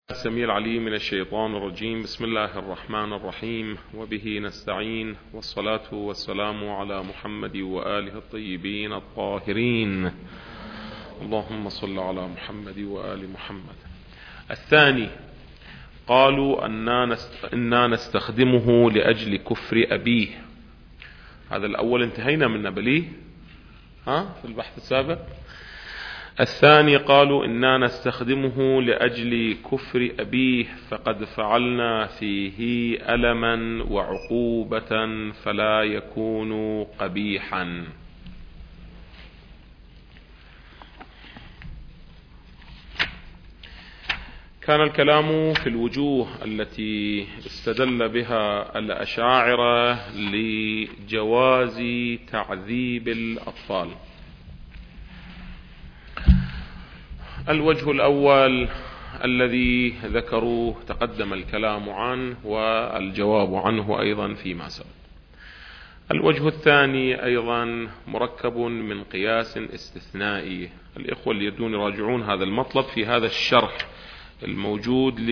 السميع العليم من الشيطان الرجيم. بسم الله الرحمن الرحيم، وبه نستعين، والصلاة والسلام على محمد وآله الطيبين الطاهرين. اللهم صل على محمد وآل محمد. الثاني، قالوا أننا نستخدمه لأجل كفر أبيه. هذا الأول انتهينا من بليه في البحث السابق. الثاني، قالوا إننا نستخدمه لأجل كفر أبيه، فقد فعلنا فيه ألما وعقوبة فلا يكون قبيحا. كان الكلام في الوجوه التي استدل بها الأشاعرة لجواز تعذيب الأطفال. الوجه الأول الذي ذكروه تقدم الكلام عنه والجواب عنه أيضا فيما سبق. الوجه الثاني أيضا مركب من قياس استثنائي. الإخوة اللي يريدون يراجعون هذا المطلب في هذا الشرح الموجود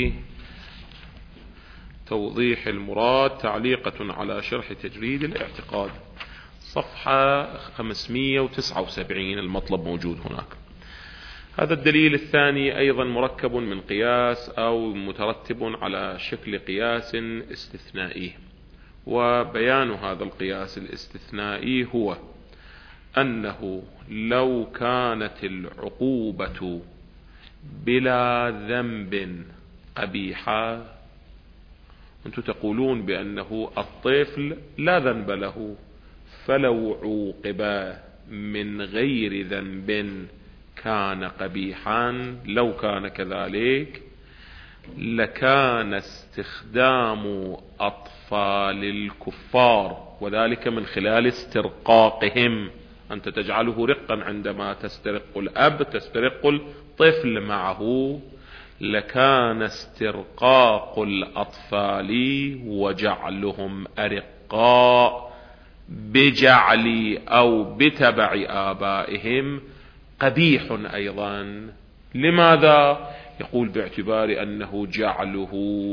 لتوضيح المراد، تعليقة على شرح تجريد الاعتقاد، صفحة 579. المطلب موجود هناك. هذا الدليل الثاني أيضا مركب من قياس أو مترتب على شكل قياس استثنائي. وبيان هذا القياس الاستثنائي هو أنه لو كانت العقوبة بلا ذنب قبيحة، أنتم تقولون بأنه الطفل لا ذنب له، فلو عوقب من غير ذنب كان قبيحا. لو كان كذلك لكان استخدام أطفال الكفار، وذلك من خلال استرقاقهم. أنت تجعله رقا عندما تسترق الأب، تسترق الطفل معه. لكان استرقاق الأطفال وجعلهم أرقاء بجعل أو بتبع آبائهم قبيح أيضا. لماذا؟ يقول باعتبار أنه جعله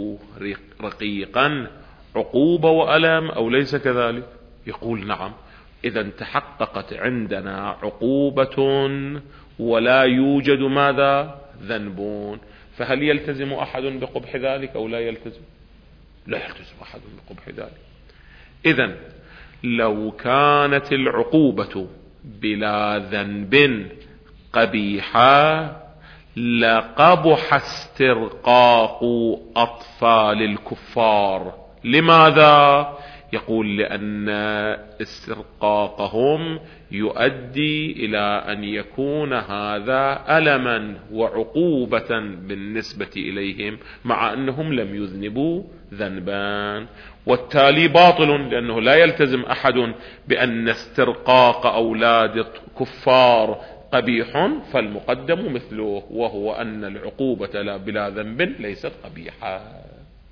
رقيقا عقوبة وألم، أو ليس كذلك؟ يقول نعم. إذا تحققت عندنا عقوبة ولا يوجد ماذا؟ ذنب. فهل يلتزم أحد بقبح ذلك أو لا يلتزم؟ لا يلتزم أحد بقبح ذلك. إذن لو كانت العقوبة بلا ذنب قبيحة لقبح استرقاق أطفال الكفار. لماذا؟ يقول لأن استرقاقهم يؤدي إلى أن يكون هذا ألما وعقوبة بالنسبة إليهم، مع أنهم لم يذنبوا ذنبا، والتالي باطل، لأنه لا يلتزم أحد بأن استرقاق أولاد الكفار قبيح، فالمقدم مثله، وهو أن العقوبة بلا ذنب ليست قبيحة.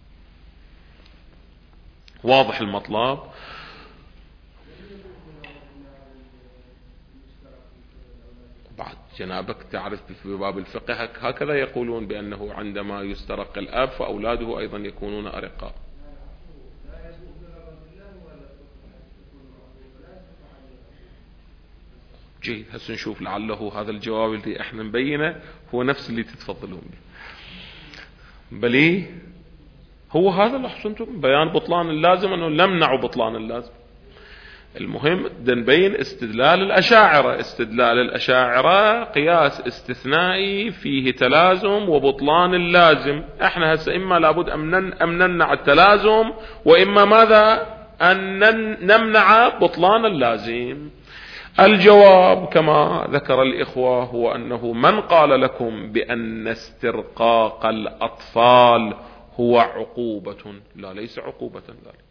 واضح المطلب؟ بعد جنابك تعرف في باب الفقه هكذا يقولون بأنه عندما يسترق الأب فأولاده أيضا يكونون أرقاء. جيد، هسه نشوف لعله هذا الجواب اللي احنا مبينه هو نفس اللي تتفضلون به. بلي هو هذا اللي حسنتم بيان بطلان اللازم، انه نمنع بطلان اللازم. المهم نبين استدلال الأشاعرة. استدلال الأشاعرة قياس استثنائي فيه تلازم وبطلان اللازم. احنا هسه اما لابد أن نمنع التلازم، واما ماذا؟ أن نمنع بطلان اللازم. الجواب كما ذكر الإخوة هو أنه من قال لكم بأن استرقاق الأطفال هو عقوبة؟ لا، ليس عقوبة ذلك.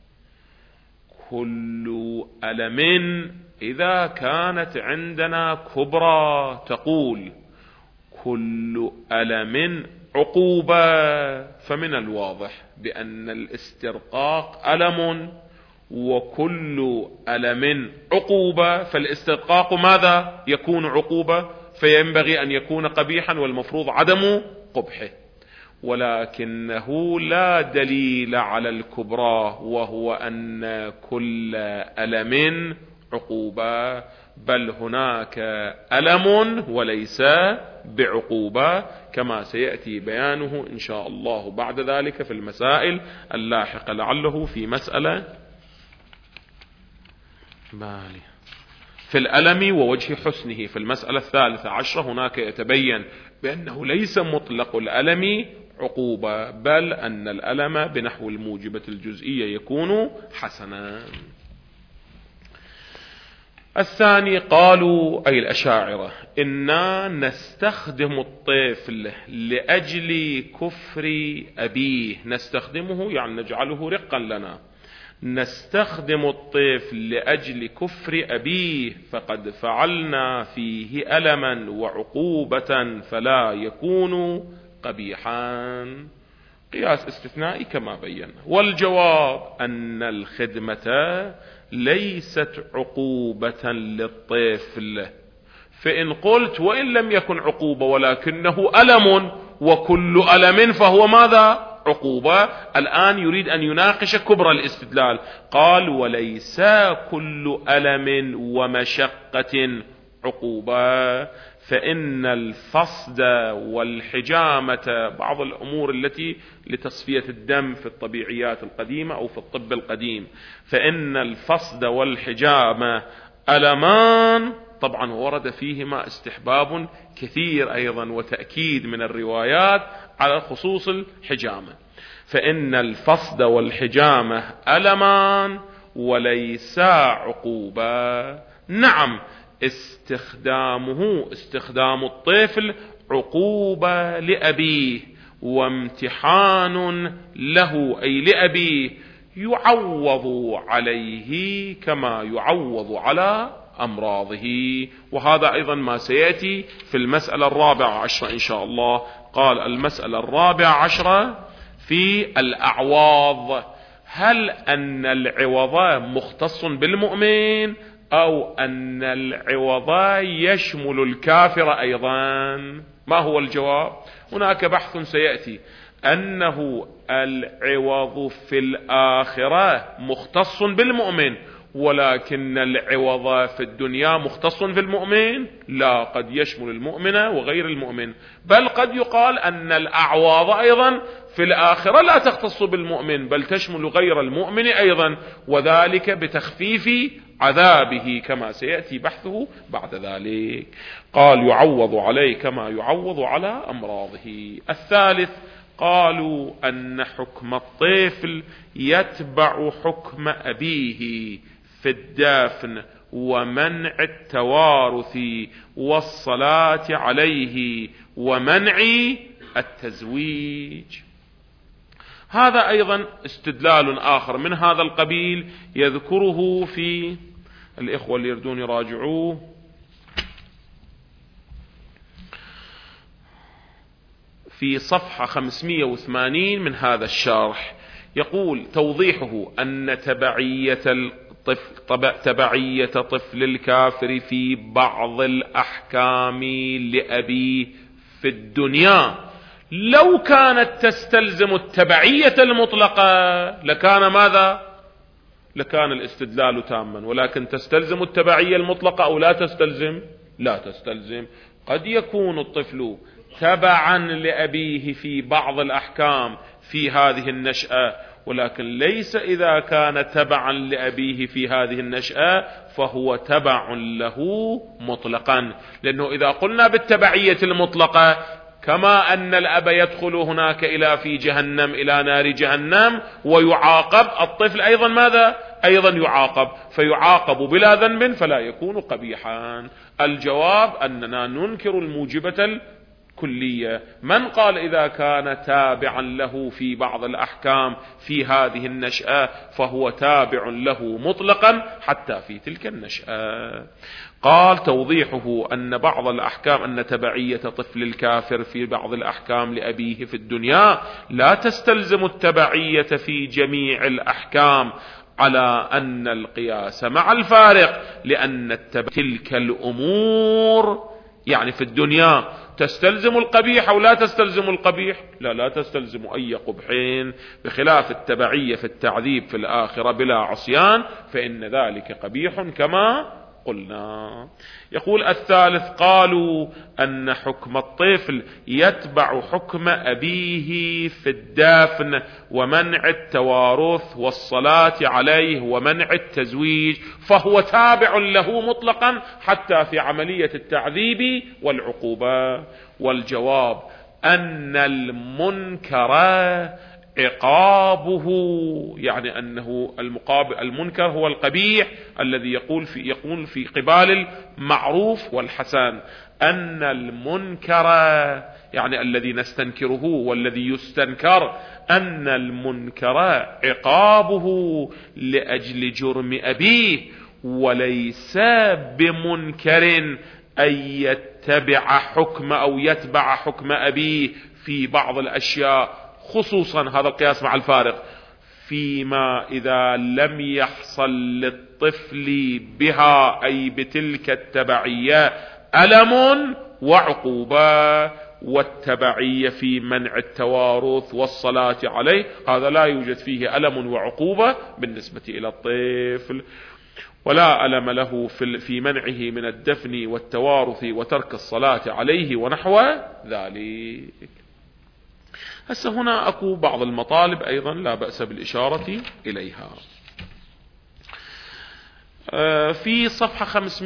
كل ألم إذا كانت عندنا كبرى، تقول كل ألم عقوبة، فمن الواضح بأن الاسترقاق ألم، وكل ألم عقوبة، فالاسترقاق ماذا؟ يكون عقوبة، فينبغي أن يكون قبيحا، والمفروض عدم قبحه. ولكنه لا دليل على الكبرى، وهو أن كل ألم عقوبة، بل هناك ألم وليس بعقوبة، كما سيأتي بيانه إن شاء الله بعد ذلك في المسائل اللاحقة، لعله في مسألة في الألم ووجه حسنه في المسألة 13 هناك يتبين بأنه ليس مطلق الألم عقوبة، بل أن الألم بنحو الموجبة الجزئية يكون حسنا. الثاني قالوا أي الأشاعرة إنا نستخدم الطفل لأجل كفر أبيه، نستخدمه يعني نجعله رقا لنا، نستخدم الطفل لأجل كفر أبيه فقد فعلنا فيه ألما وعقوبة فلا يكون قبيحا. قياس استثنائي كما بينا. والجواب أن الخدمة ليست عقوبة للطفل، فإن قلت وإن لم يكن عقوبة ولكنه ألم، وكل ألم فهو ماذا؟ عقوبة. الآن يريد أن يناقش كبر الاستدلال، قال وليس كل ألم ومشقة عقوبة، فإن الفصد والحجامة بعض الأمور التي لتصفية الدم في الطبيعيات القديمة أو في الطب القديم، فإن الفصد والحجامة ألمان، طبعا ورد فيهما استحباب كثير أيضا وتأكيد من الروايات على خصوص الحجامة، فإن الفصد والحجامة ألمان وليس عقوبة. نعم استخدام الطفل عقوبة لأبيه وامتحان له أي لأبيه، يعوض عليه كما يعوض على أمراضه. وهذا أيضا ما سيأتي في المسألة 14 إن شاء الله. قال المسألة 14 في الأعواض، هل أن العوض مختص بالمؤمن أو أن العوض يشمل الكافر أيضا؟ ما هو الجواب؟ هناك بحث سيأتي أنه العوض في الآخرة مختص بالمؤمن، ولكن العوض في الدنيا مختص في المؤمن؟ لا، قد يشمل المؤمن وغير المؤمن، بل قد يقال أن الأعواض أيضا في الآخرة لا تختص بالمؤمن بل تشمل غير المؤمن أيضا، وذلك بتخفيف عذابه كما سيأتي بحثه بعد ذلك. قال يعوض عليه كما يعوض على أمراضه. الثالث قالوا أن حكم الطفل يتبع حكم أبيه في الدفن ومنع التوارث والصلاة عليه ومنع التزويج. هذا أيضا استدلال آخر من هذا القبيل يذكره في الإخوة اللي يردون يراجعوه في صفحة 580 من هذا الشرح، يقول توضيحه أن تبعية طفل الكافر في بعض الأحكام لأبيه في الدنيا لو كانت تستلزم التبعية المطلقة لكان ماذا؟ لكان الاستدلال تاما، ولكن تستلزم التبعية المطلقة أو لا تستلزم؟ لا تستلزم. قد يكون الطفل تبعا لأبيه في بعض الأحكام في هذه النشأة، ولكن ليس إذا كان تبعا لأبيه في هذه النشأة فهو تبع له مطلقا، لأنه إذا قلنا بالتبعية المطلقة كما أن الأب يدخل هناك في جهنم إلى نار جهنم ويعاقب، الطفل أيضا ماذا؟ أيضا يعاقب، فيعاقب بلا ذنب فلا يكون قبيحا. الجواب أننا ننكر الموجبة الكلية. من قال إذا كان تابعا له في بعض الأحكام في هذه النشأة فهو تابع له مطلقا حتى في تلك النشأة. قال توضيحه أن بعض الأحكام أن تبعية طفل الكافر في بعض الأحكام لأبيه في الدنيا لا تستلزم التبعية في جميع الأحكام، على أن القياس مع الفارق، لأن تلك الأمور يعني في الدنيا تستلزم القبيح أو لا تستلزم القبيح؟ لا تستلزم أي قبحين، بخلاف التبعية في التعذيب في الآخرة بلا عصيان فإن ذلك قبيح كما قلنا. يقول الثالث: قالوا أن حكم الطفل يتبع حكم أبيه في الدفن ومنع التوارث والصلاة عليه ومنع التزويج، فهو تابع له مطلقا حتى في عملية التعذيب والعقوبة. والجواب أن المنكر عقابه، يعني أنه المنكر هو القبيح الذي يقول في قبال المعروف والحسن. أن المنكر يعني الذي نستنكره والذي يستنكر، أن المنكر عقابه لأجل جرم أبيه، وليس بمنكر أن يتبع حكم أو يتبع حكم أبيه في بعض الأشياء، خصوصا هذا القياس مع الفارق فيما إذا لم يحصل للطفل بها أي بتلك التبعية ألم وعقوبة. والتبعية في منع التوارث والصلاة عليه هذا لا يوجد فيه ألم وعقوبة بالنسبة إلى الطفل، ولا ألم له في منعه من الدفن والتوارث وترك الصلاة عليه ونحو ذلك. هسه هنا أكو بعض المطالب أيضا لا بأس بالإشارة إليها. في صفحة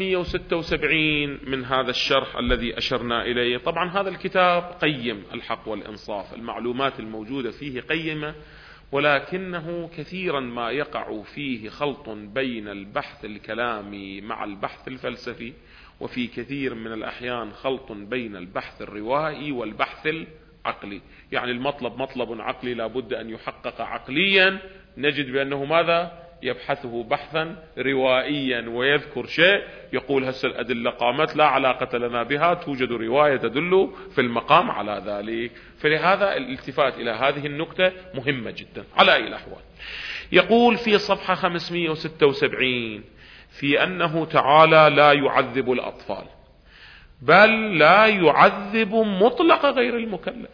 576 من هذا الشرح الذي أشرنا إليه، طبعا هذا الكتاب قيم الحق والإنصاف، المعلومات الموجودة فيه قيمة، ولكنه كثيرا ما يقع فيه خلط بين البحث الكلامي مع البحث الفلسفي، وفي كثير من الأحيان خلط بين البحث الروائي والبحث العقلي. يعني المطلب مطلب عقلي لا بد أن يحقق عقليا، نجد بأنه ماذا يبحثه بحثا روائيا ويذكر شيء يقول هسه الأدلة قامت لا علاقة لنا بها، توجد رواية تدل في المقام على ذلك. فلهذا الالتفات إلى هذه النقطة مهمة جدا على أي الأحوال. يقول في صفحة 576 في أنه تعالى لا يعذب الأطفال، بل لا يعذب مطلق غير المكلف.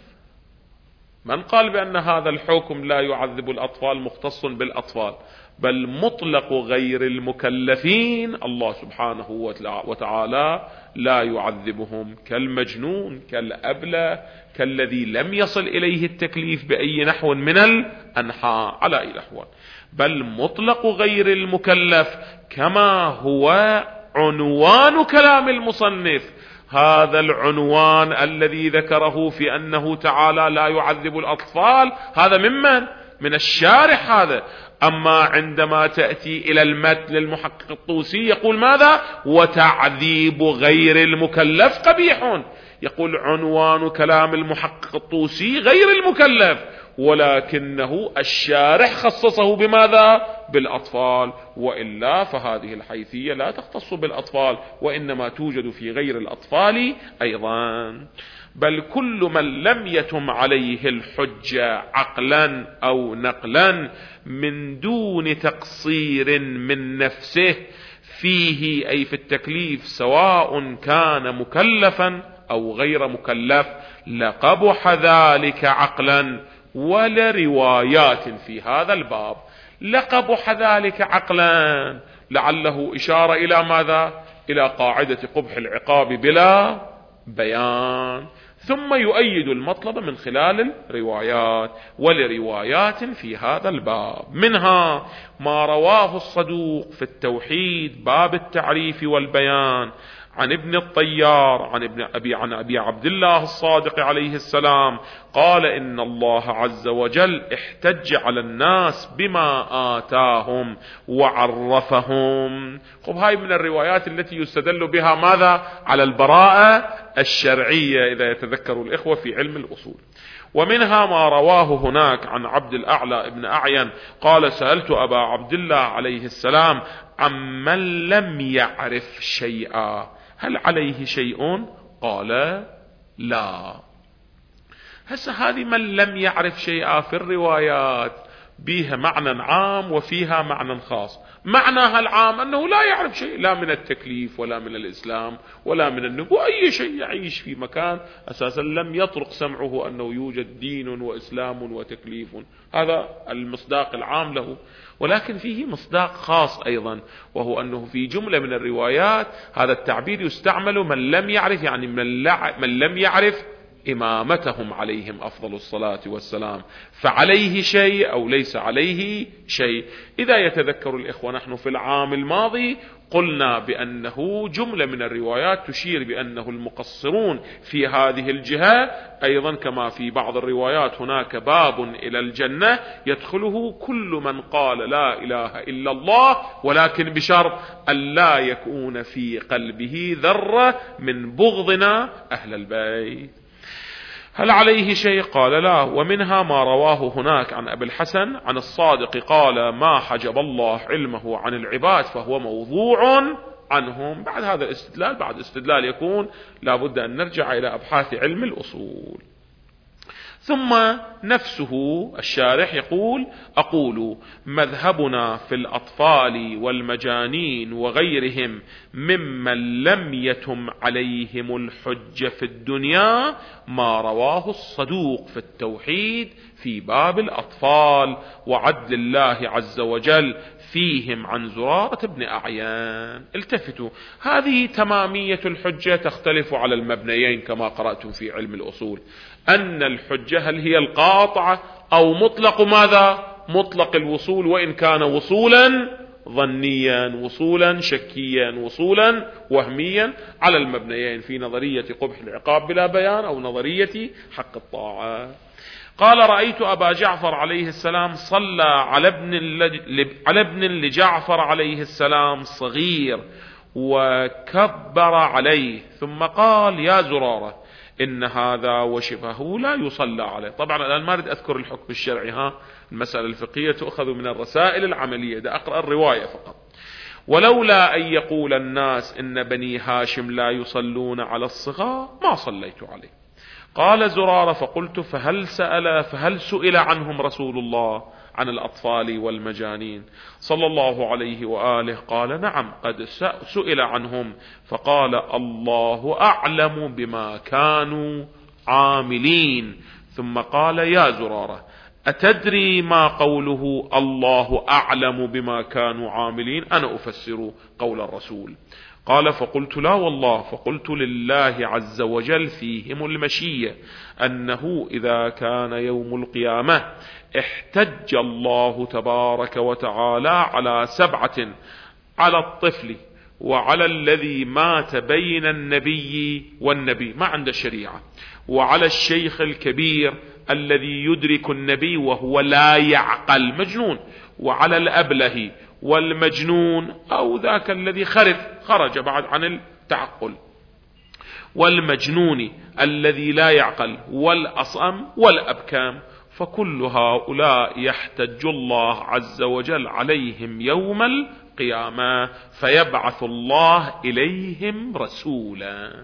من قال بأن هذا الحكم لا يعذب الأطفال مختص بالأطفال، بل مطلق غير المكلفين الله سبحانه وتعالى لا يعذبهم، كالمجنون، كالأبلة، كالذي لم يصل إليه التكليف بأي نحو من الأنحاء على أي الأحوال، بل مطلق غير المكلف كما هو عنوان كلام المصنف. هذا العنوان الذي ذكره في أنه تعالى لا يعذب الأطفال هذا من الشارح هذا. أما عندما تأتي إلى المتن للمحقق الطوسي يقول ماذا؟ وتعذيب غير المكلف قبيح. يقول عنوان كلام المحقق الطوسي غير المكلف، ولكنه الشارح خصصه بماذا؟ بالأطفال، وإلا فهذه الحيثية لا تختص بالأطفال وإنما توجد في غير الأطفال أيضا. بل كل من لم يتم عليه الحجة عقلا أو نقلا من دون تقصير من نفسه فيه أي في التكليف، سواء كان مكلفا أو غير مكلف، لقبح ذلك عقلا. ولروايات في هذا الباب لقبح ذلك عقلا، لعله إشارة إلى ماذا؟ إلى قاعدة قبح العقاب بلا بيان. ثم يؤيد المطلب من خلال الروايات. ولروايات في هذا الباب منها ما رواه الصدوق في التوحيد باب التعريف والبيان عن ابن الطيار عن أبي عبد الله الصادق عليه السلام قال إن الله عز وجل احتج على الناس بما آتاهم وعرفهم. هاي من الروايات التي يستدل بها ماذا؟ على البراءة الشرعية إذا يتذكر الإخوة في علم الأصول. ومنها ما رواه هناك عن عبد الأعلى ابن أعين قال سألت أبا عبد الله عليه السلام عمن لم يعرف شيئا هل عليه شيء؟ قال لا. هسه هذه من لم يعرف شيئا في الروايات بها معنى عام وفيها معنى خاص. معناها العام أنه لا يعرف شيء، لا من التكليف ولا من الإسلام ولا من النبوة، أي شيء، يعيش في مكان أساسا لم يطرق سمعه أنه يوجد دين وإسلام وتكليف. هذا المصداق العام له. ولكن فيه مصداق خاص أيضا، وهو أنه في جملة من الروايات هذا التعبير يستعمل من لم يعرف، يعني من لم يعرف إمامتهم عليهم أفضل الصلاة والسلام، فعليه شيء أو ليس عليه شيء. إذا يتذكر الإخوة، نحن في العام الماضي قلنا بأنه جملة من الروايات تشير بأنه المقصرون في هذه الجهة أيضا، كما في بعض الروايات هناك باب إلى الجنة يدخله كل من قال لا إله إلا الله، ولكن بشرط أن لا يكون في قلبه ذرة من بغضنا أهل البيت. هل عليه شيء؟ قال لا. ومنها ما رواه هناك عن أبي الحسن عن الصادق قال ما حجب الله علمه عن العباد فهو موضوع عنهم. بعد هذا الاستدلال، بعد استدلال يكون لابد أن نرجع إلى أبحاث علم الأصول. ثم نفسه الشارح يقول أقول مذهبنا في الأطفال والمجانين وغيرهم ممن لم يتم عليهم الحجة في الدنيا ما رواه الصدوق في التوحيد في باب الأطفال وعدل الله عز وجل فيهم عن زرارة بن أعيان. التفتوا، هذه تمامية الحجة تختلف على المبنيين كما قرأتم في علم الأصول، أن الحجة هل هي القاطعة أو مطلق ماذا؟ مطلق الوصول، وإن كان وصولا ظنيا، وصولا شكيا، وصولا وهميا، على المبنيين في نظرية قبح العقاب بلا بيان أو نظرية حق الطاعة. قال رأيت أبا جعفر عليه السلام صلى على ابن لجعفر عليه السلام صغير وكبر عليه ثم قال يا زرارة إن هذا وشبهه لا يصلى عليه. طبعا الآن ما أريد أذكر الحكم الشرعي، المسألة الفقهية تؤخذ من الرسائل العملية، ده أقرأ الرواية فقط. ولولا أن يقول الناس إن بني هاشم لا يصلون على الصغار ما صليت عليه. قال زرارة فقلت فهل سئل عنهم رسول الله عن الأطفال والمجانين صلى الله عليه وآله؟ قال نعم قد سئل عنهم، فقال الله أعلم بما كانوا عاملين. ثم قال يا زرارة أتدري ما قوله الله أعلم بما كانوا عاملين؟ أنا أفسر قول الرسول. قال فقلت لا والله، فقلت لله عز وجل فيهم المشية، أنه إذا كان يوم القيامة احتج الله تبارك وتعالى على 7، على الطفل وعلى الذي مات بين النبي والنبي ما عنده شريعة، وعلى الشيخ الكبير الذي يدرك النبي وهو لا يعقل مجنون، وعلى الأبله والمجنون أو ذاك الذي خرج بعد عن التعقل، والمجنون الذي لا يعقل، والأصم والأبكام، فكل هؤلاء يحتج الله عز وجل عليهم يوم القيامة فيبعث الله إليهم رسولا.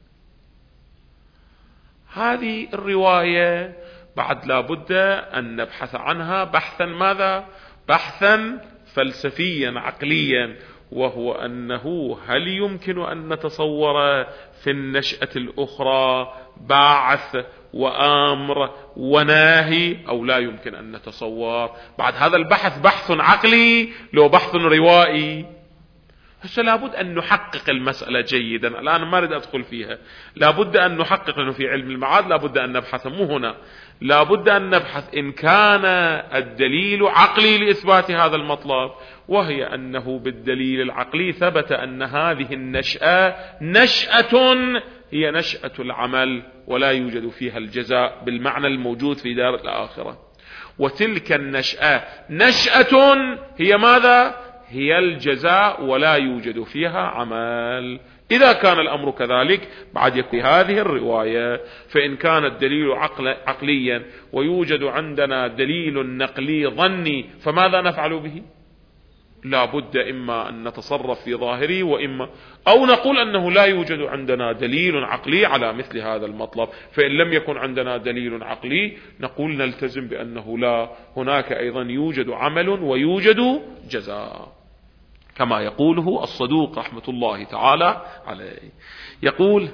هذه الرواية بعد لا بد أن نبحث عنها بحثا ماذا؟ بحثا فلسفيا عقليا، وهو أنه هل يمكن أن نتصور في النشأة الأخرى بعث وأمر وناهي أو لا يمكن أن نتصور؟ بعد هذا البحث بحث عقلي لو بحث روائي. هسه لابد أن نحقق المسألة جيدا، الآن ما أريد أدخل فيها، لابد أن نحقق، لأنه في علم المعاد لابد أن نبحث، مو هنا لابد أن نبحث إن كان الدليل عقلي لإثبات هذا المطلب، وهي أنه بالدليل العقلي ثبت أن هذه النشأة نشأة هي نشأة العمل ولا يوجد فيها الجزاء بالمعنى الموجود في دار الآخرة، وتلك النشأة نشأة هي ماذا؟ هي الجزاء ولا يوجد فيها عمل. إذا كان الأمر كذلك بعد يكون هذه الرواية، فإن كان الدليل عقليا ويوجد عندنا دليل نقلي ظني، فماذا نفعل به؟ لا بد إما أن نتصرف في ظاهره وإما أو نقول أنه لا يوجد عندنا دليل عقلي على مثل هذا المطلب. فإن لم يكن عندنا دليل عقلي نقول نلتزم بأنه لا، هناك أيضا يوجد عمل ويوجد جزاء، كما يقوله الصدوق رحمة الله تعالى عليه. يقول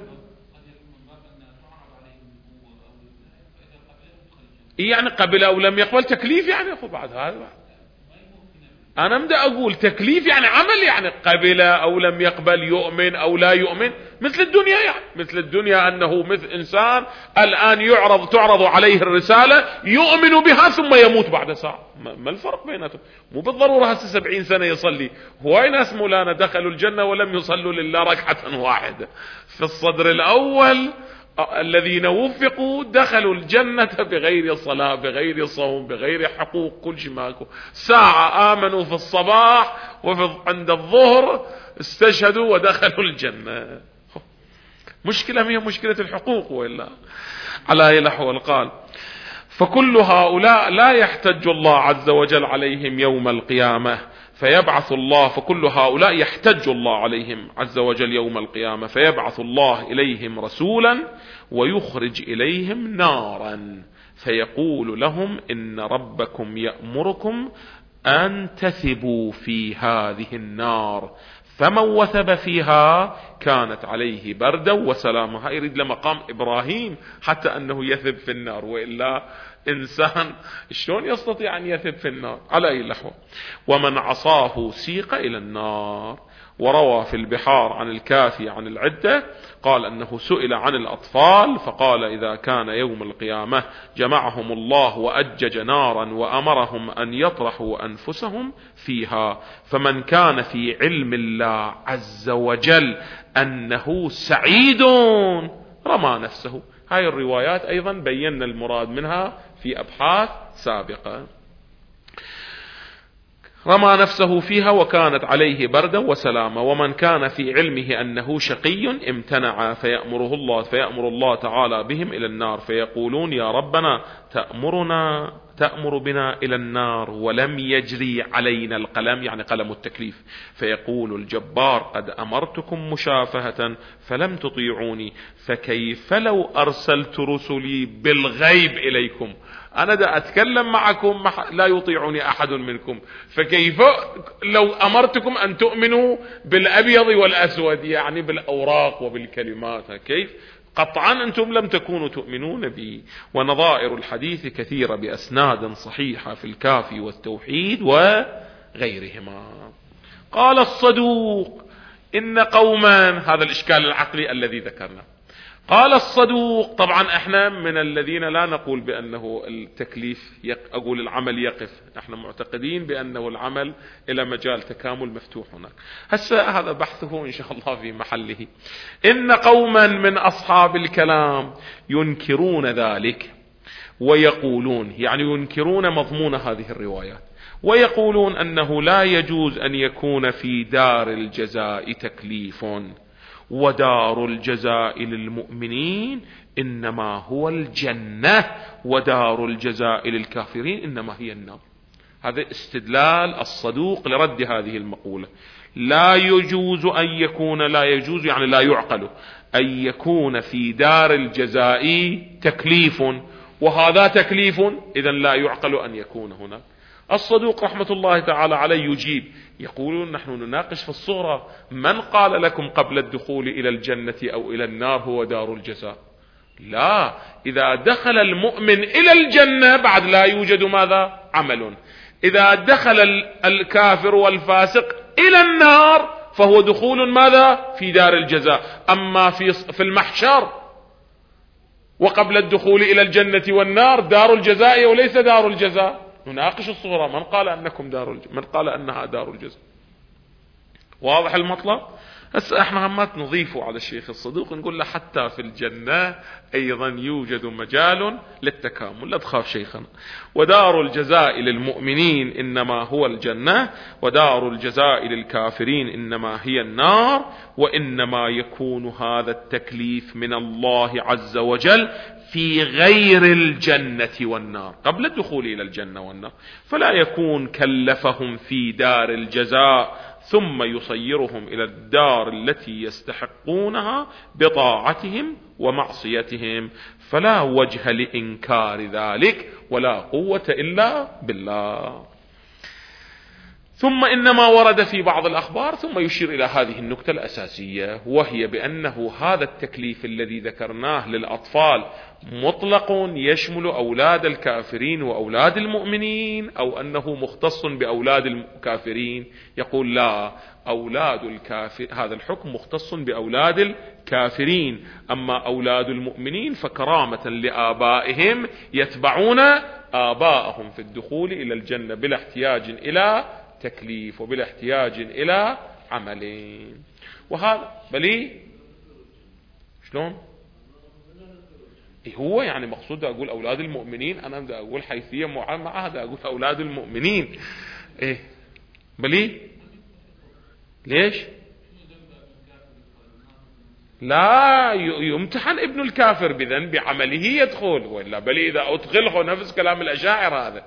يعني قبل أو لم يقبل تكليف، يعني أخو بعد هذا أنا أبدأ أقول تكليف يعني عمل، يعني قبل أو لم يقبل، يؤمن أو لا يؤمن، مثل الدنيا. يعني مثل الدنيا أنه مثل إنسان الآن تعرض عليه الرسالة يؤمن بها ثم يموت بعد ساعة. ما الفرق بيناتهم؟ مو بالضرورة هسه 70 سنة يصلي. هواي ناس مولانا دخلوا الجنة ولم يصلوا لله ركعة واحدة. في الصدر الأول الذين وفقوا دخلوا الجنة بغير صلاة، بغير صوم، بغير حقوق، كل شيء ماكو. ساعة آمنوا في الصباح عند الظهر استشهدوا ودخلوا الجنة. مشكلة هي مشكلة الحقوق وإلا. على أي الأحوال قال فكل هؤلاء لا يحتج الله عز وجل عليهم يوم القيامة فيبعث الله، فكل هؤلاء يحتج الله عليهم عز وجل يوم القيامة فيبعث الله إليهم رسولا ويخرج إليهم نارا فيقول لهم إن ربكم يأمركم أن تثبوا في هذه النار، فمن وثب فيها كانت عليه بردا وسلامها. يريد لمقام إبراهيم حتى أنه يثب في النار، وإلا إنسان شلون يستطيع أن يثب في النار؟ على أي الأحوال. ومن عصاه سيق إلى النار. وروى في البحار عن الكافي عن العدة قال أنه سئل عن الأطفال فقال إذا كان يوم القيامة جمعهم الله وأجج نارا وأمرهم أن يطرحوا أنفسهم فيها، فمن كان في علم الله عز وجل أنه سعيد رمى نفسه. هاي الروايات أيضا بينا المراد منها في أبحاث سابقة. رمى نفسه فيها وكانت عليه بردا وسلاما. ومن كان في علمه أنه شقي امتنع فيأمر الله تعالى بهم إلى النار فيقولون يا ربنا تأمر بنا إلى النار ولم يجري علينا القلم، يعني قلم التكليف. فيقول الجبار قد أمرتكم مشافهة فلم تطيعوني، فكيف لو أرسلت رسلي بالغيب إليكم؟ أنا دا أتكلم معكم لا يطيعني أحد منكم، فكيف لو أمرتكم أن تؤمنوا بالأبيض والأسود، يعني بالأوراق وبالكلمات؟ كيف؟ قطعا أنتم لم تكونوا تؤمنون بي. ونظائر الحديث كثيرة بأسناد صحيحة في الكافي والتوحيد وغيرهما. قال الصدوق إن قوما، هذا الإشكال العقلي الذي ذكرنا. قال الصدوق، طبعا احنا من الذين لا نقول بأنه التكليف أقول العمل يقف، احنا معتقدين بأنه العمل إلى مجال تكامل مفتوح هناك. هسه هذا بحثه إن شاء الله في محله. إن قوما من أصحاب الكلام ينكرون ذلك ويقولون، يعني ينكرون مضمون هذه الروايات، ويقولون أنه لا يجوز أن يكون في دار الجزاء تكليف، ودار الجزاء للمؤمنين إنما هو الجنة، ودار الجزاء للكافرين إنما هي النار. هذا استدلال الصدوق لرد هذه المقولة. لا يجوز أن يكون، لا يجوز يعني لا يعقل أن يكون في دار الجزاء تكليف، وهذا تكليف، إذن لا يعقل أن يكون هناك. الصدوق رحمة الله تعالى عليه يجيب، يقولون نحن نناقش في الصغرى، من قال لكم قبل الدخول إلى الجنة أو إلى النار هو دار الجزاء؟ لا، إذا دخل المؤمن إلى الجنة بعد لا يوجد ماذا؟ عمل. إذا دخل الكافر والفاسق إلى النار فهو دخول ماذا؟ في دار الجزاء. أما في المحشر وقبل الدخول إلى الجنة والنار دار الجزاء وليس دار الجزاء. نناقش الصورة، من قال أنكم من قال أنها دار الجزاء؟ واضح المطلب؟ هسه احنا همات نضيفه على الشيخ الصدوق نقول له حتى في الجنة ايضا يوجد مجال للتكامل. لا تخاف شيخنا، ودار الجزاء للمؤمنين انما هو الجنة، ودار الجزاء للكافرين انما هي النار، وانما يكون هذا التكليف من الله عز وجل في غير الجنة والنار قبل الدخول الى الجنة والنار، فلا يكون كلفهم في دار الجزاء ثم يصيرهم إلى الدار التي يستحقونها بطاعتهم ومعصيتهم، فلا وجه لإنكار ذلك ولا قوة إلا بالله. ثم إنما ورد في بعض الأخبار، ثم يشير إلى هذه النكتة الأساسية، وهي بأنه هذا التكليف الذي ذكرناه للأطفال مطلق يشمل أولاد الكافرين وأولاد المؤمنين، أو أنه مختص بأولاد الكافرين؟ يقول لا، أولاد الكافر هذا الحكم مختص بأولاد الكافرين، أما أولاد المؤمنين فكرامة لآبائهم يتبعون آبائهم في الدخول إلى الجنة بلا احتياج إلى تكليف وبلا احتياج إلى عملين. وهذا بلي شلون هو يعني مقصود أقول أولاد المؤمنين، أنا بدي أقول حيثية معينة مع هذا أقول أولاد المؤمنين إيه بلي ليش لا يمتحن ابن الكافر بذنب عمله يدخل، وإلا بلي إذا أدخله نفس كلام الأشاعرة هذا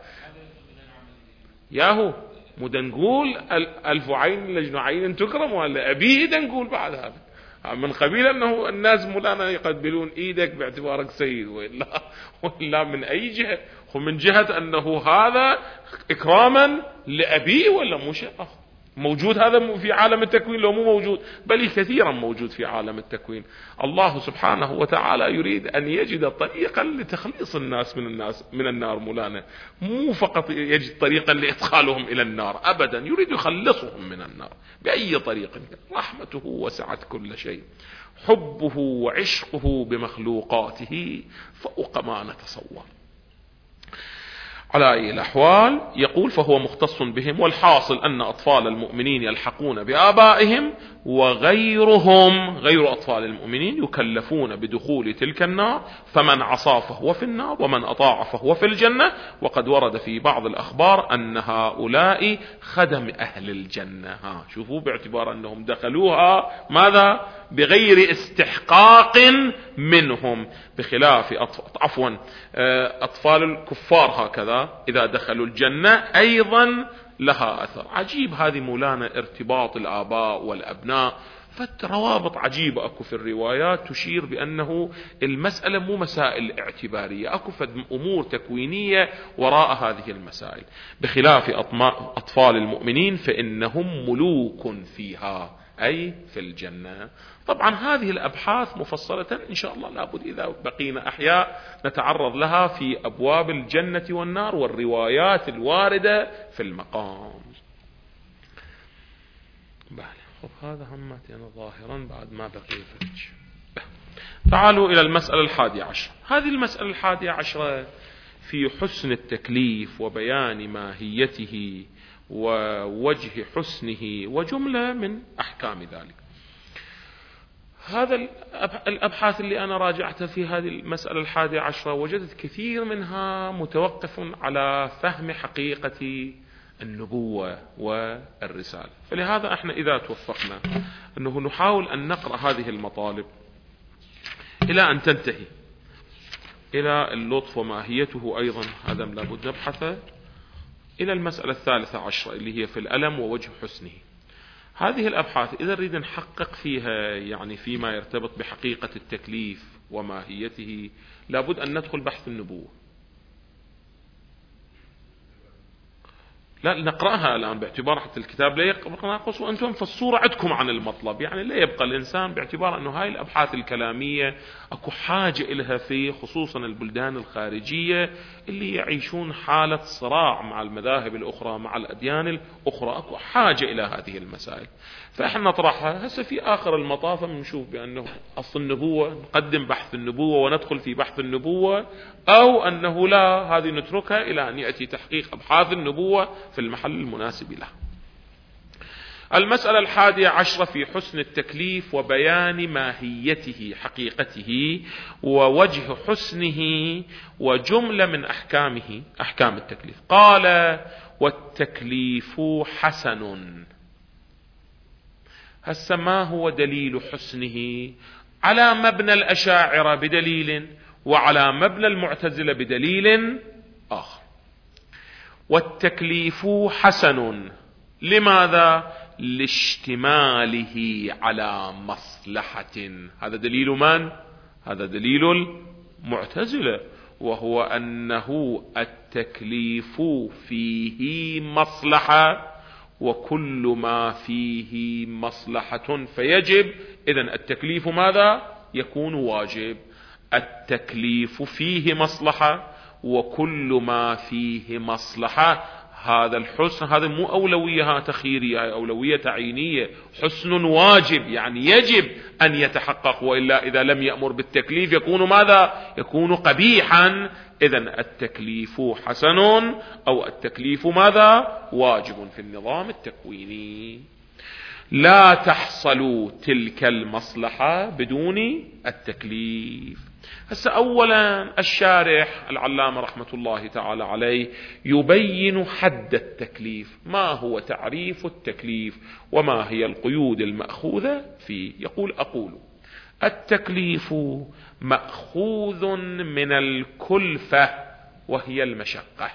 ياهو مدنقول ألف عين لجن عين تكرم، ولا أبيه دنقول بعد هذا من قبيل أنه الناس مولانا يقبلون إيدك باعتبارك سيد، وإلا من أي جهة؟ ومن جهة أنه هذا إكراما لأبيه، ولا مش موجود هذا في عالم التكوين؟ لو مو موجود بل كثيرا موجود في عالم التكوين. الله سبحانه وتعالى يريد أن يجد طريقا لتخليص الناس من النار مولانا، مو فقط يجد طريقا لإدخالهم إلى النار، أبدا يريد يخلصهم من النار بأي طريقة. رحمته وسعت كل شيء، حبه وعشقه بمخلوقاته فوق ما نتصور. على أي الأحوال يقول فهو مختص بهم، والحاصل أن أطفال المؤمنين يلحقون بآبائهم، وغيرهم غير أطفال المؤمنين يكلفون بدخول تلك النار، فمن عصى فهو في النار ومن أطاع فهو في الجنة. وقد ورد في بعض الأخبار أن هؤلاء خدم أهل الجنة، شوفوا باعتبار أنهم دخلوها ماذا بغير استحقاق منهم، بخلاف أطفال الكفار هكذا إذا دخلوا الجنة أيضا لها أثر. عجيب هذه مولانا ارتباط الآباء والأبناء، فالروابط عجيبة أكو في الروايات تشير بأنه المسألة مو مسائل اعتبارية، أكو أمور تكوينية وراء هذه المسائل، بخلاف أطفال المؤمنين فإنهم ملوك فيها أي في الجنة. طبعا هذه الأبحاث مفصلة إن شاء الله لابد إذا بقينا أحياء نتعرض لها في أبواب الجنة والنار والروايات الواردة في المقام. هذا همت يعني ظاهرا بعد ما بقي فرج. تعالوا إلى المسألة 11. هذه المسألة 11 في حسن التكليف وبيان ماهيته ووجه حسنه وجملة من أحكام ذلك. هذا الأبحاث اللي أنا راجعتها في هذه المسألة 11 وجدت كثير منها متوقف على فهم حقيقة النبوة والرسالة، فلهذا احنا إذا توفقنا أنه نحاول أن نقرأ هذه المطالب إلى أن تنتهي إلى اللطف وماهيته، أيضا هذا لابد نبحثه إلى المسألة 13 اللي هي في الألم ووجه حسنه. هذه الأبحاث إذا نريد نحقق فيها يعني فيما يرتبط بحقيقة التكليف وماهيته لابد أن ندخل بحث النبوة. لا نقرأها الآن باعتبار حتى الكتاب لا ينقص وأنتم في الصورة عندكم عن المطلب، يعني لا يبقى الإنسان باعتبار أنه هاي الأبحاث الكلامية أكو حاجة إلها في خصوصا البلدان الخارجية اللي يعيشون حالة صراع مع المذاهب الأخرى مع الأديان الأخرى، أكو حاجة إلى هذه المسائل، فإحنا نطرحها. هسه في آخر المطاف بنشوف بأنه أصل النبوة نقدم بحث النبوة وندخل في بحث النبوة، أو أنه لا هذه نتركها إلى أن يأتي تحقيق أبحاث النبوة في المحل المناسب له. المسألة 11 في حسن التكليف وبيان ماهيته حقيقته ووجه حسنه وجملة من أحكامه أحكام التكليف. قال والتكليف حسن. هسه ما هو دليل حسنه؟ على مبنى الأشاعرة بدليل، وعلى مبنى المعتزلة بدليل آخر. والتكليف حسن لماذا؟ لاشتماله على مصلحة. هذا دليل من؟ هذا دليل المعتزلة، وهو أنه التكليف فيه مصلحة، وكل ما فيه مصلحة فيجب. إذن التكليف ماذا؟ يكون واجب. التكليف فيه مصلحة، وكل ما فيه مصلحة. هذا الحسن، هذا مو أولوية تخيرية، أولوية تعيينية. حسن واجب يعني يجب أن يتحقق، وإلا إذا لم يأمر بالتكليف يكون ماذا؟ يكون قبيحا. إذن التكليف حسن، أو التكليف ماذا؟ واجب في النظام التكويني. لا تحصل تلك المصلحة بدون التكليف. هسه أولا الشارح العلامة رحمة الله تعالى عليه يبين حد التكليف، ما هو تعريف التكليف وما هي القيود المأخوذة فيه. يقول أقول التكليف مأخوذ من الكلفة وهي المشقة.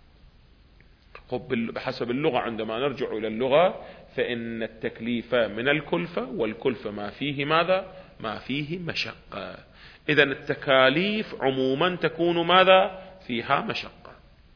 بحسب اللغة، عندما نرجع إلى اللغة فإن التكليف من الكلفة، والكلفة ما فيه ماذا؟ ما فيه مشقة. إذن التكاليف عموما تكون ماذا؟ فيها مشقة.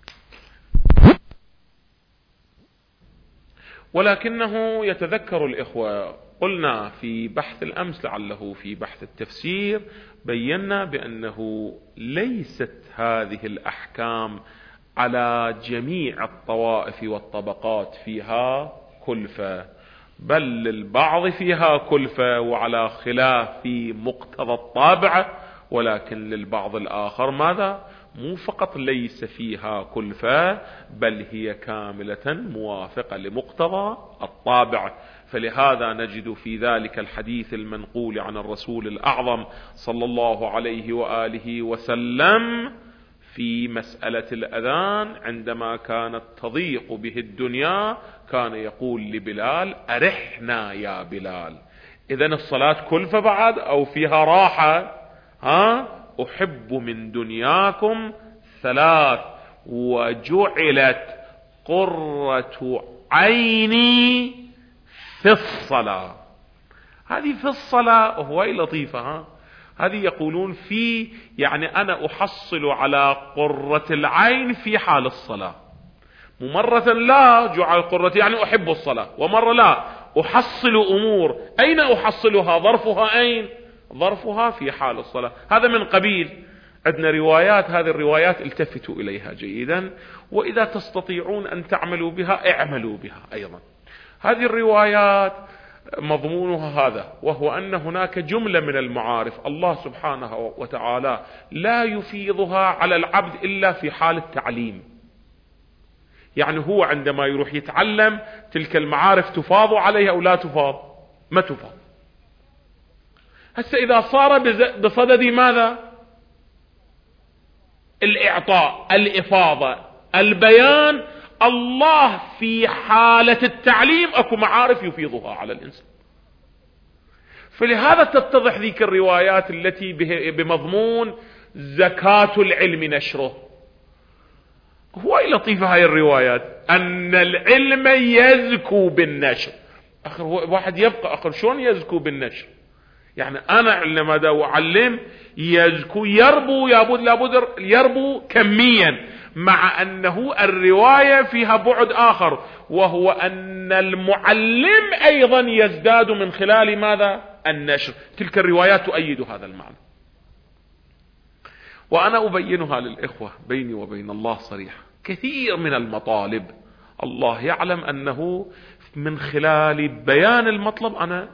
ولكنه يتذكر الإخوة، قلنا في بحث الأمس لعله في بحث التفسير بينا بأنه ليست هذه الأحكام على جميع الطوائف والطبقات فيها كلفة، بل للبعض فيها كلفة وعلى خلاف في مقتضى الطابع، ولكن للبعض الآخر ماذا؟ مو فقط ليس فيها كلفة، بل هي كاملة موافقة لمقتضى الطابع. فلهذا نجد في ذلك الحديث المنقول عن الرسول الأعظم صلى الله عليه وآله وسلم في مسألة الأذان، عندما كانت تضيق به الدنيا كان يقول لبلال: أرحنا يا بلال. إذن الصلاة كلفة بعد أو فيها راحة؟ أحب من دنياكم ثلاث، وجعلت قرة عيني في الصلاة. هذه في الصلاة هواي لطيفة. هذه يقولون في، يعني أنا أحصل على قرة العين في حال الصلاة. مرة لا جعل قرتي يعني أحب الصلاة، ومرة لا أحصل أمور. أين أحصلها؟ ظرفها أين؟ ظرفها في حال الصلاة. هذا من قبيل عندنا روايات، هذه الروايات التفتوا إليها جيدا، وإذا تستطيعون أن تعملوا بها اعملوا بها أيضا. هذه الروايات مضمونها هذا، وهو أن هناك جملة من المعارف الله سبحانه وتعالى لا يفيضها على العبد إلا في حال التعليم. يعني هو عندما يروح يتعلم تلك المعارف تفاض عليه أو لا تفاض؟ ما تفاض. هسه إذا صار بصدد ماذا؟ الإعطاء، الإفاضة، البيان، الله في حالة التعليم أكو معارف يفيضها على الإنسان. فلهذا تتضح ذيك الروايات التي بمضمون زكاة العلم نشره. هو لطيفة هاي الروايات، أن العلم يزكو بالنشر. أخر واحد يبقى، أخر شلون يزكو بالنشر؟ يعني أنا عندما أعلم يزكو، يربو، لابد يربو كميا، مع أنه الرواية فيها بعد آخر، وهو أن المعلم أيضا يزداد من خلال ماذا؟ النشر. تلك الروايات تؤيد هذا المعنى، وأنا أبينها للإخوة بيني وبين الله صريحة. كثير من المطالب الله يعلم أنه من خلال بيان المطلب أنا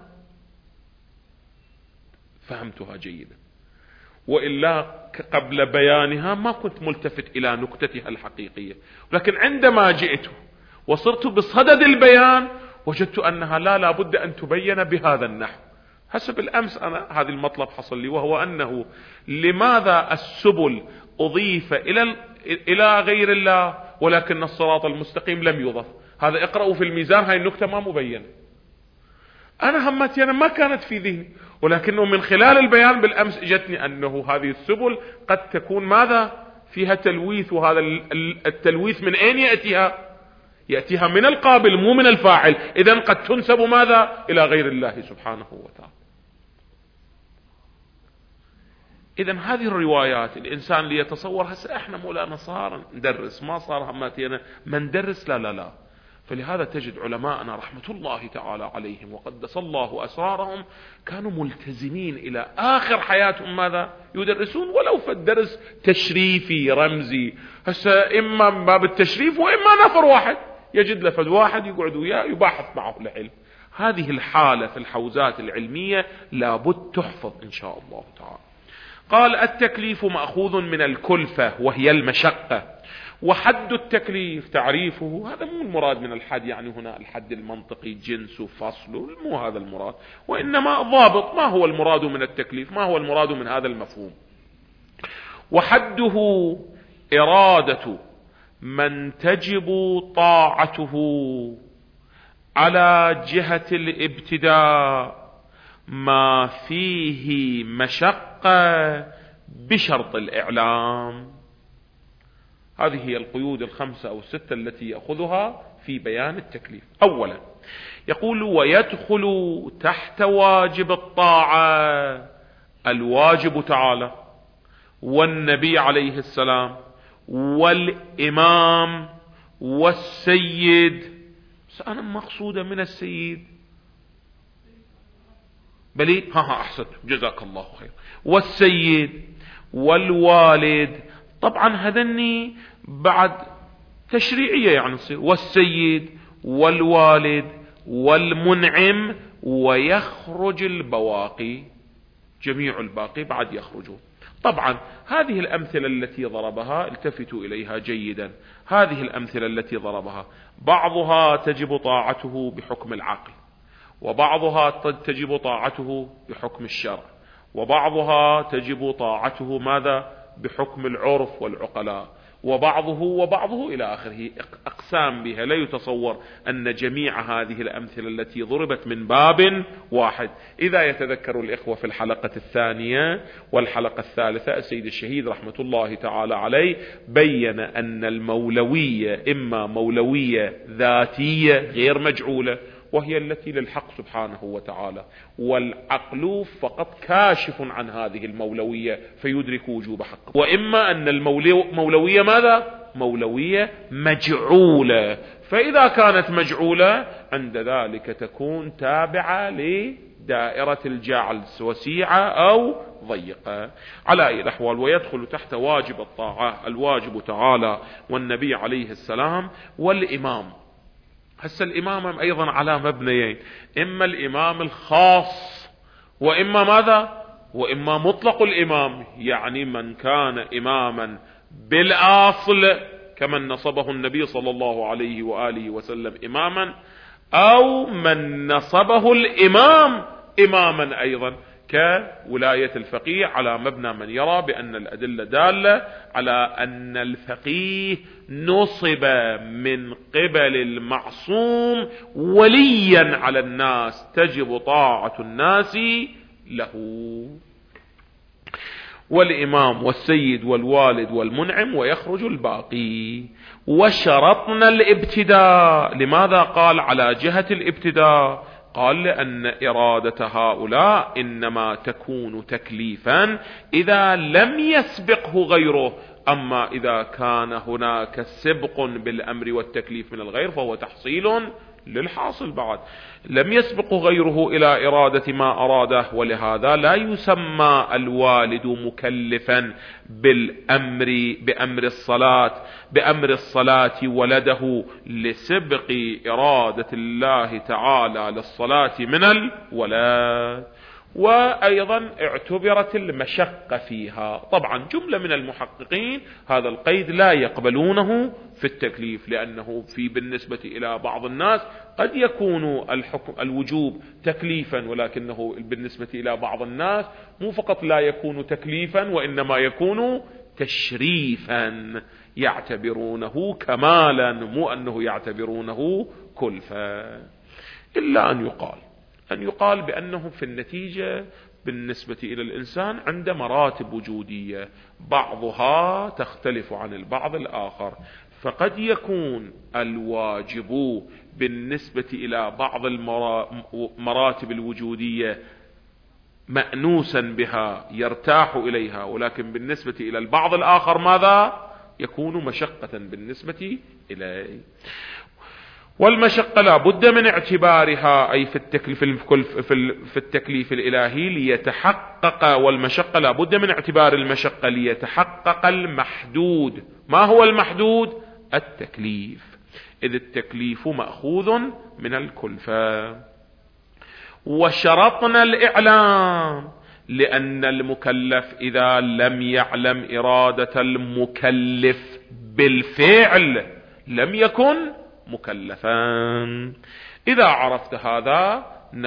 فهمتها جيدا، وإلا قبل بيانها ما كنت ملتفت إلى نكتتها الحقيقية. لكن عندما جئت وصرت بصدد البيان وجدت أنها لا بد أن تبين بهذا النحو. حسب الأمس أنا هذا المطلب حصل لي، وهو أنه لماذا السبل أضيف إلى غير الله ولكن الصراط المستقيم لم يضف؟ هذا اقرأوا في الميزان، هاي النكتة ما مبينة. أنا همتي أنا ما كانت في ذهني، ولكنه من خلال البيان بالأمس اجتني أنه هذه السبل قد تكون ماذا فيها تلويث، وهذا التلويث من أين يأتيها من القابل مو من الفاعل، إذن قد تنسب ماذا إلى غير الله سبحانه وتعالى. إذن هذه الروايات الإنسان ليتصور هسه احنا مولانا صار ندرس، ما صار هماتينا ما ندرس، لا. فلهذا تجد علماءنا رحمة الله تعالى عليهم وقدس الله أسرارهم كانوا ملتزمين إلى آخر حياتهم ماذا يدرسون، ولو في الدرس تشريفي رمزي. هسه إما من باب التشريف وإما نفر واحد يجد لفد واحد يقعد وياه يباحث معه العلم. هذه الحالة في الحوزات العلمية لابد تحفظ إن شاء الله تعالى. قال التكليف مأخوذ من الكلفة وهي المشقة، وحد التكليف تعريفه، هذا مو المراد من الحد يعني هنا الحد المنطقي جنس وفصل، مو هذا المراد، وإنما ضابط ما هو المراد من التكليف، ما هو المراد من هذا المفهوم. وحده إرادة من تجب طاعته على جهة الابتداء ما فيه مشقة بشرط الإعلام. هذه هي القيود الخمسة أو الستة التي يأخذها في بيان التكليف. أولا يقول ويدخل تحت واجب الطاعة الواجب تعالى والنبي عليه السلام والإمام والسيد. أنا مقصودة من السيد بلي أحسنت جزاك الله خير. والسيد والوالد، طبعا هذني بعد تشريعية يعني تصير والسيد والوالد والمنعم، ويخرج البواقي، جميع الباقي بعد يخرجون. طبعا هذه الأمثلة التي ضربها التفتوا إليها جيدا، هذه الأمثلة التي ضربها بعضها تجب طاعته بحكم العقل، وبعضها تجب طاعته بحكم الشرع، وبعضها تجب طاعته ماذا بحكم العرف والعقلاء، وبعضه إلى آخره أقسام بها. لا يتصور أن جميع هذه الأمثلة التي ضربت من باب واحد. إذا يتذكر الإخوة في الحلقة الثانية والحلقة الثالثة السيد الشهيد رحمة الله تعالى عليه بين أن المولوية إما مولوية ذاتية غير مجعولة وهي التي للحق سبحانه وتعالى، والعقل فقط كاشف عن هذه المولوية فيدرك وجوب حقه، وإما أن المولوية ماذا؟ مولوية مجعولة، فإذا كانت مجعولة عند ذلك تكون تابعة لدائرة الجعل وسيعة أو ضيقة. على أي الأحوال ويدخل تحت واجب الطاعة الواجب تعالى والنبي عليه السلام والإمام. هسه الإمام أيضا على مبنيين، إما الإمام الخاص وإما ماذا؟ وإما مطلق الإمام، يعني من كان إماما بالأصل كمن نصبه النبي صلى الله عليه وآله وسلم إماما، أو من نصبه الإمام إماما أيضا كولاية الفقيه، على مبنى من يرى بأن الأدلة دالة على أن الفقيه نصب من قبل المعصوم وليا على الناس تجب طاعة الناس له. والإمام والسيد والوالد والمنعم ويخرج الباقي. وشرطنا الابتداء. لماذا قال على جهة الابتداء؟ قال لأن إرادة هؤلاء إنما تكون تكليفا إذا لم يسبقه غيره، أما إذا كان هناك سبق بالأمر والتكليف من الغير فهو تحصيل للحاصل بعد. لم يسبق غيره إلى إرادة ما أراده، ولهذا لا يسمى الوالد مكلفا بأمر الصلاة ولده لسبق إرادة الله تعالى للصلاة من الولد. وأيضا اعتبرت المشقة فيها. طبعا جملة من المحققين هذا القيد لا يقبلونه في التكليف، لأنه بالنسبة إلى بعض الناس قد يكون الوجوب تكليفا، ولكنه بالنسبة إلى بعض الناس مو فقط لا يكون تكليفا، وإنما يكون تشريفا، يعتبرونه كمالا، مو أنه يعتبرونه كلفا. إلا أن يقال بأنه في النتيجة بالنسبة إلى الإنسان عند مراتب وجودية بعضها تختلف عن البعض الآخر، فقد يكون الواجب بالنسبة إلى بعض المراتب الوجودية مأنوسا بها يرتاح إليها، ولكن بالنسبة إلى البعض الآخر ماذا؟ يكون مشقة بالنسبة إليه. والمشقة لا بد من اعتبارها، أي في التكليف الإلهي ليتحقق، والمشقة لا بد من اعتبار المشقة ليتحقق المحدود. ما هو المحدود؟ التكليف، إذ التكليف مأخوذ من الكلفة. وشرطنا الإعلام، لأن المكلف إذا لم يعلم إرادة المكلف بالفعل لم يكن مكلفا. إذا عرفت هذا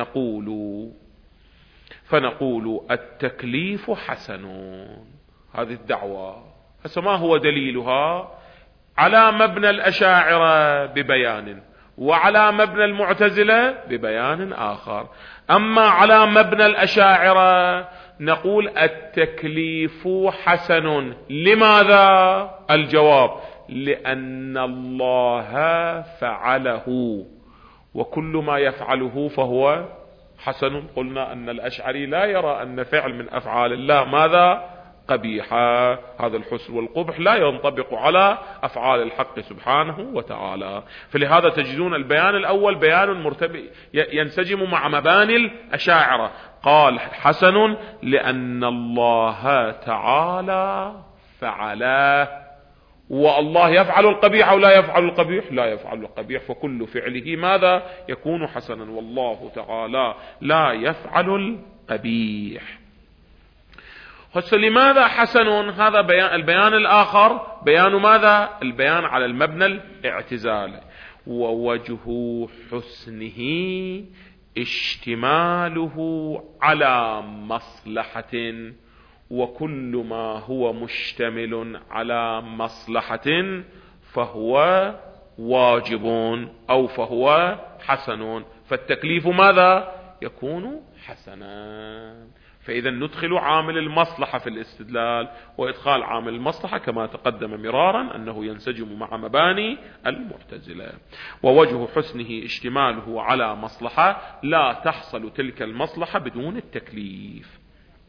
فنقول التكليف حسن. هذه الدعوة ما هو دليلها؟ على مبنى الأشاعرة ببيان، وعلى مبنى المعتزلة ببيان آخر. أما على مبنى الأشاعرة نقول التكليف حسن. لماذا؟ الجواب: لأن الله فعله، وكل ما يفعله فهو حسن. قلنا أن الأشعري لا يرى أن فعل من أفعال الله ماذا؟ قبيحة. هذا الحسن والقبح لا ينطبق على أفعال الحق سبحانه وتعالى. فلهذا تجدون البيان الأول بيان ينسجم مع مباني الأشاعرة. قال حسن لأن الله تعالى فعله. والله يفعل القبيح أو لا يفعل القبيح؟ لا يفعل القبيح، فكل فعله ماذا؟ يكون حسنا، والله تعالى لا يفعل القبيح. لماذا حسن؟ هذا البيان الآخر بيان ماذا؟ البيان على المبنى الاعتزال. ووجه حسنه اشتماله على مصلحة، وكل ما هو مشتمل على مصلحة فهو واجب أو فهو حسن. فالتكليف ماذا؟ يكون حسنا. فإذا ندخل عامل المصلحة في الاستدلال، وإدخال عامل المصلحة كما تقدم مرارا أنه ينسجم مع مباني المعتزلة. ووجه حسنه اشتماله على مصلحة لا تحصل تلك المصلحة بدون التكليف،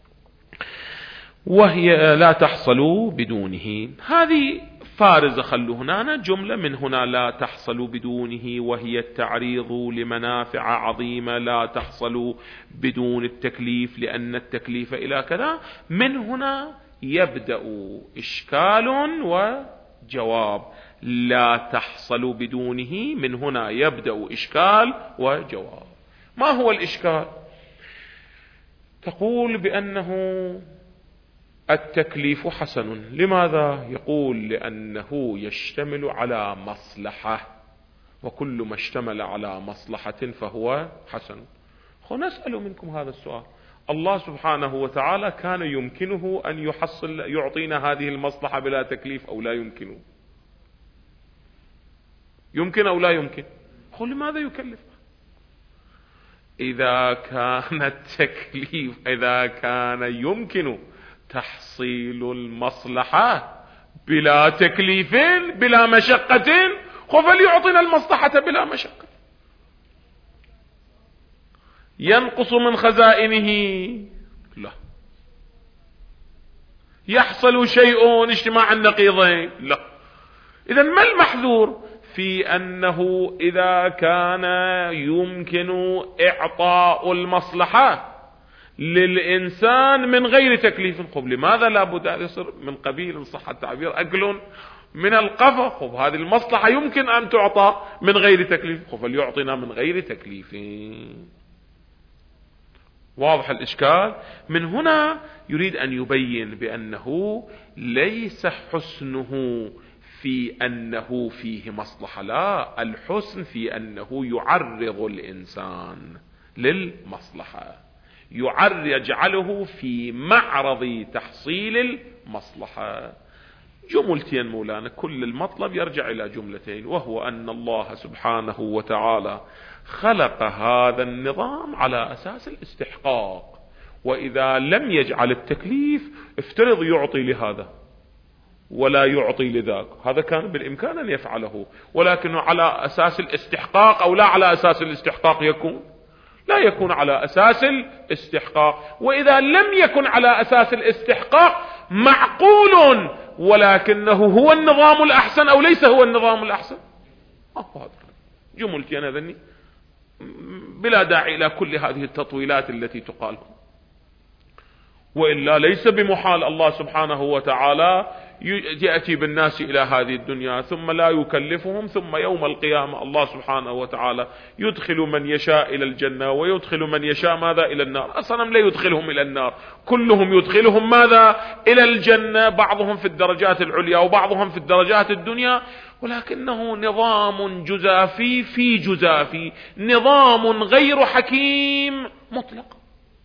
وهي لا تحصل بدونه. هذه فارزة، خلوا هنا جملة من هنا: لا تحصل بدونه، وهي التعريض لمنافع عظيمة لا تحصل بدون التكليف، لأن التكليف إلى كذا. من هنا يبدأ إشكال وجواب. لا تحصل بدونه، من هنا يبدأ إشكال وجواب. ما هو الإشكال؟ تقول بأنه التكليف حسن. لماذا؟ يقول لأنه يشتمل على مصلحة، وكل ما اشتمل على مصلحة فهو حسن. نسأل منكم هذا السؤال: الله سبحانه وتعالى كان يمكنه أن يعطينا هذه المصلحة بلا تكليف أو لا يمكنه؟ يمكن أو لا يمكن؟ لماذا يكلف؟ إذا كان التكليف، إذا كان يمكن تحصيل المصلحة بلا تكليف بلا مشقة، فليعطينا المصلحة بلا مشقة. ينقص من خزائنه؟ لا. يحصل شيء اجتماع النقيضين؟ لا. إذن ما المحذور في أنه إذا كان يمكن إعطاء المصلحة للإنسان من غير تكليف؟ لماذا لا بد أن يصير من قبيل صح التعبير أكل من القفا؟ هذه المصلحة يمكن أن تعطى من غير تكليف، فليعطينا من غير تكليف. واضح الإشكال؟ من هنا يريد أن يبين بأنه ليس حسنه في أنه فيه مصلحة، لا، الحسن في أنه يعرض الإنسان للمصلحة، يجعله في معرض تحصيل المصلحة. جملتين مولانا، كل المطلب يرجع إلى جملتين، وهو أن الله سبحانه وتعالى خلق هذا النظام على أساس الاستحقاق، وإذا لم يجعل التكليف افترض يعطي لهذا ولا يعطي لذاك، هذا كان بالإمكان أن يفعله، ولكنه على أساس الاستحقاق أو لا على أساس الاستحقاق يكون؟ لا يكون على أساس الاستحقاق. وإذا لم يكن على أساس الاستحقاق معقول، ولكنه هو النظام الأحسن أو ليس هو النظام الأحسن. جملتي أنا ذني بلا داعي إلى كل هذه التطويلات التي تقال، وإلا ليس بمحال الله سبحانه وتعالى يأتي بالناس إلى هذه الدنيا ثم لا يكلفهم، ثم يوم القيامة الله سبحانه وتعالى يدخل من يشاء إلى الجنة ويدخل من يشاء ماذا؟ إلى النار. أصلا لا يدخلهم إلى النار، كلهم يدخلهم ماذا؟ إلى الجنة، بعضهم في الدرجات العليا وبعضهم في الدرجات الدنيا، ولكنه نظام جزافي في جزافي، نظام غير حكيم مطلق.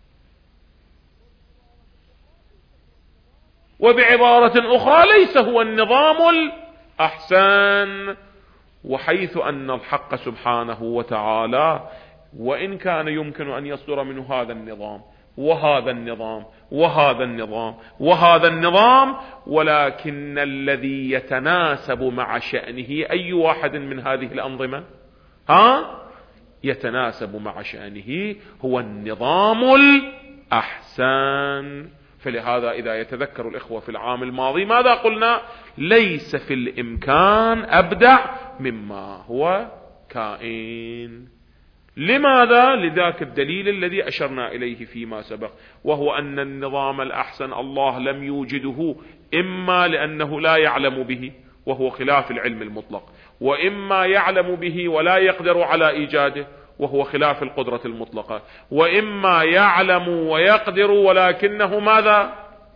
وبعبارة أخرى ليس هو النظام الأحسن. وحيث أن الحق سبحانه وتعالى وإن كان يمكن أن يصدر منه هذا النظام وهذا النظام وهذا النظام وهذا النظام، ولكن الذي يتناسب مع شأنه أي واحد من هذه الأنظمة يتناسب مع شأنه هو النظام الأحسن. فلهذا إذا يتذكر الإخوة في العام الماضي ماذا قلنا؟ ليس في الإمكان أبدع مما هو كائن. لماذا؟ لذاك الدليل الذي أشرنا إليه فيما سبق، وهو أن النظام الأحسن الله لم يوجده، إما لأنه لا يعلم به وهو خلاف العلم المطلق، وإما يعلم به ولا يقدر على إيجاده وهو خلاف القدرة المطلقة، وإما يعلم ويقدر ولكنه ماذا؟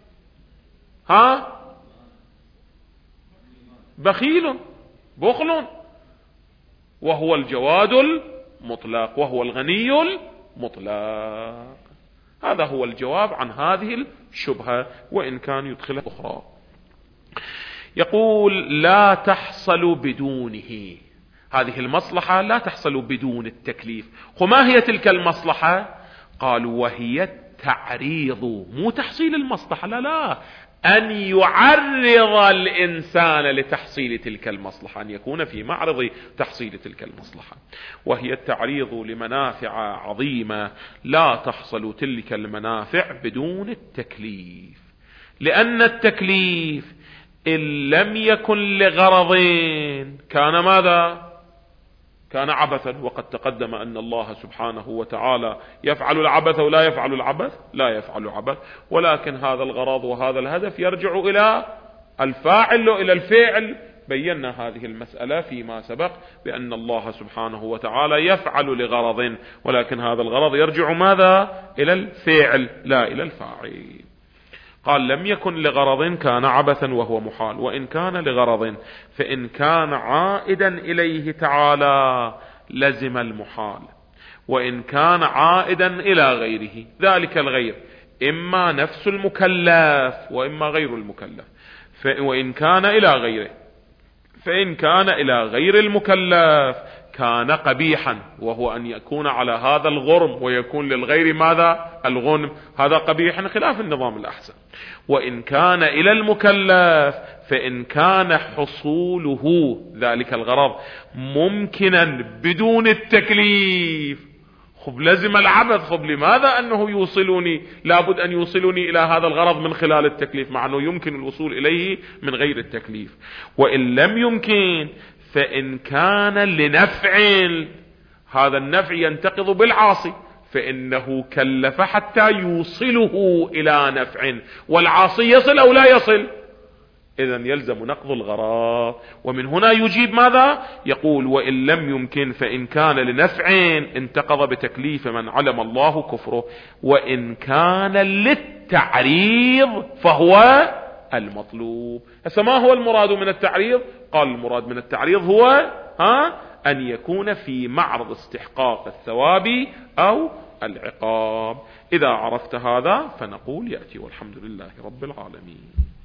بخيل بخل، وهو الجواد المطلق وهو الغني المطلق. هذا هو الجواب عن هذه الشبهة، وإن كان يدخل أخرى. يقول لا تحصل بدونه، هذه المصلحة لا تحصل بدون التكليف. وما هي تلك المصلحة؟ قالوا وهي التعريض، مو تحصيل المصلحة، لا، أن يعرض الإنسان لتحصيل تلك المصلحة، أن يكون في معرض تحصيل تلك المصلحة. وهي التعريض لمنافع عظيمة لا تحصل تلك المنافع بدون التكليف، لأن التكليف إن لم يكن لغرضين كان ماذا؟ كان عبثا. وقد تقدم أن الله سبحانه وتعالى يفعل العبث ولا يفعل العبث، لا يفعل عبث، ولكن هذا الغرض وهذا الهدف يرجع إلى الفاعل وإلى الفعل. بينا هذه المسألة فيما سبق بأن الله سبحانه وتعالى يفعل لغرض، ولكن هذا الغرض يرجع ماذا؟ إلى الفعل لا إلى الفاعل. قال لم يكن لغرض كان عبثا وهو محال، وإن كان لغرض فإن كان عائدا إليه تعالى لزم المحال، وإن كان عائدا إلى غيره، ذلك الغير إما نفس المكلف وإما غير المكلف، وإن كان إلى غيره، فإن كان إلى غير المكلف كان قبيحا، وهو أن يكون على هذا الغرم ويكون للغير ماذا؟ الغنم، هذا قبيحا خلاف النظام الأحسن. وإن كان إلى المكلف فإن كان حصوله ذلك الغرض ممكنا بدون التكليف، خب لازم العبث، خب لماذا أنه يوصلني؟ لابد أن يوصلني إلى هذا الغرض من خلال التكليف، مع أنه يمكن الوصول إليه من غير التكليف. وإن لم يمكن فإن كان لنفع، هذا النفع ينتقض بالعاصي، فإنه كلف حتى يوصله إلى نفع، والعاصي يصل أو لا يصل؟ إذن يلزم نقض الغرض. ومن هنا يجيب ماذا؟ يقول وإن لم يمكن فإن كان لنفع انتقض بتكليف من علم الله كفره، وإن كان للتعريض فهو المطلوب. هسه ما هو المراد من التعريض؟ قال المراد من التعريض هو أن يكون في معرض استحقاق الثواب أو العقاب. إذا عرفت هذا فنقول يأتي، والحمد لله رب العالمين.